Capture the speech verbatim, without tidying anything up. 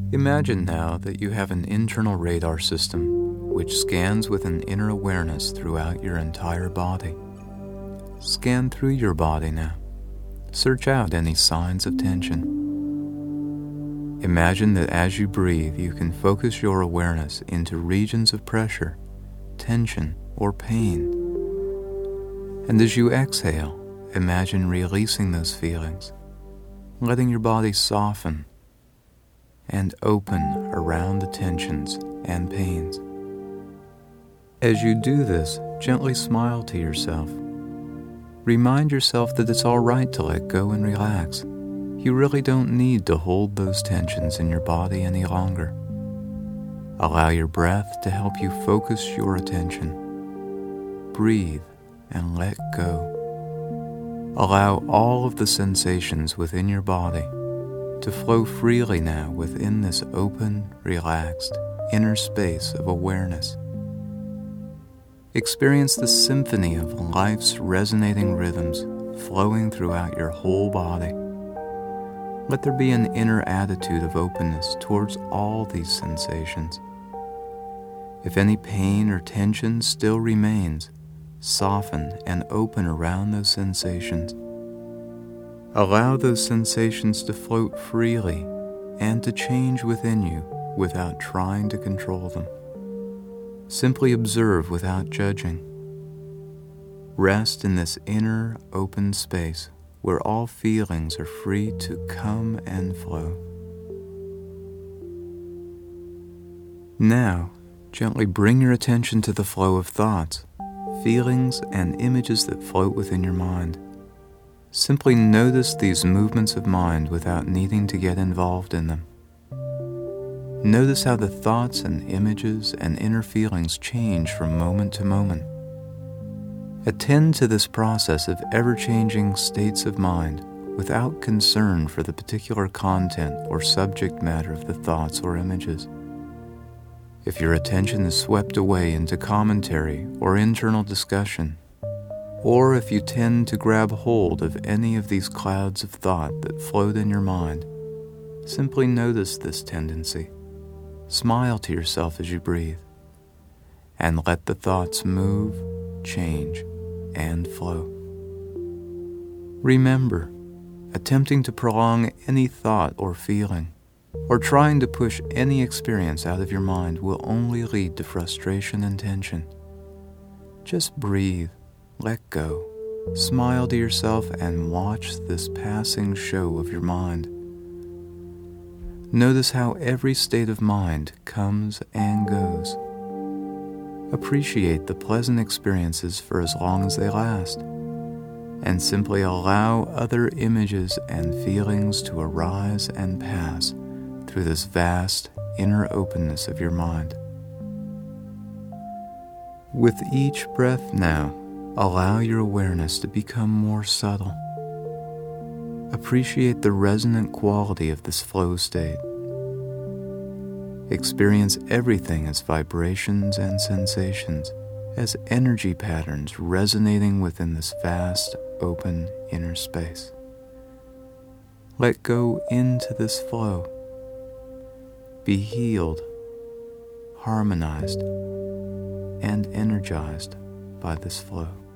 Imagine now that you have an internal radar system which scans with an inner awareness throughout your entire body. Scan through your body now. Search out any signs of tension. Imagine that as you breathe, you can focus your awareness into regions of pressure, tension, or pain. And as you exhale, imagine releasing those feelings, letting your body soften and open around the tensions and pains. As you do this, gently smile to yourself. Remind yourself that it's all right to let go and relax. You really don't need to hold those tensions in your body any longer. Allow your breath to help you focus your attention. Breathe and let go. Allow all of the sensations within your body to flow freely now within this open, relaxed, inner space of awareness. Experience the symphony of life's resonating rhythms flowing throughout your whole body. Let there be an inner attitude of openness towards all these sensations. If any pain or tension still remains, soften and open around those sensations. Allow those sensations to float freely and to change within you without trying to control them. Simply observe without judging. Rest in this inner, open space where all feelings are free to come and flow. Now, gently bring your attention to the flow of thoughts, feelings, and images that float within your mind. Simply notice these movements of mind without needing to get involved in them. Notice how the thoughts and images and inner feelings change from moment to moment. Attend to this process of ever-changing states of mind without concern for the particular content or subject matter of the thoughts or images. If your attention is swept away into commentary or internal discussion, or if you tend to grab hold of any of these clouds of thought that float in your mind, simply notice this tendency. Smile to yourself as you breathe, and let the thoughts move, change, and flow. Remember, attempting to prolong any thought or feeling, or trying to push any experience out of your mind will only lead to frustration and tension. Just breathe, let go, smile to yourself, and watch this passing show of your mind. Notice how every state of mind comes and goes. Appreciate the pleasant experiences for as long as they last, and simply allow other images and feelings to arise and pass through this vast inner openness of your mind. With each breath now, allow your awareness to become more subtle. Appreciate the resonant quality of this flow state. Experience everything as vibrations and sensations, as energy patterns resonating within this vast, open inner space. Let go into this flow. Be healed, harmonized, and energized by this flow.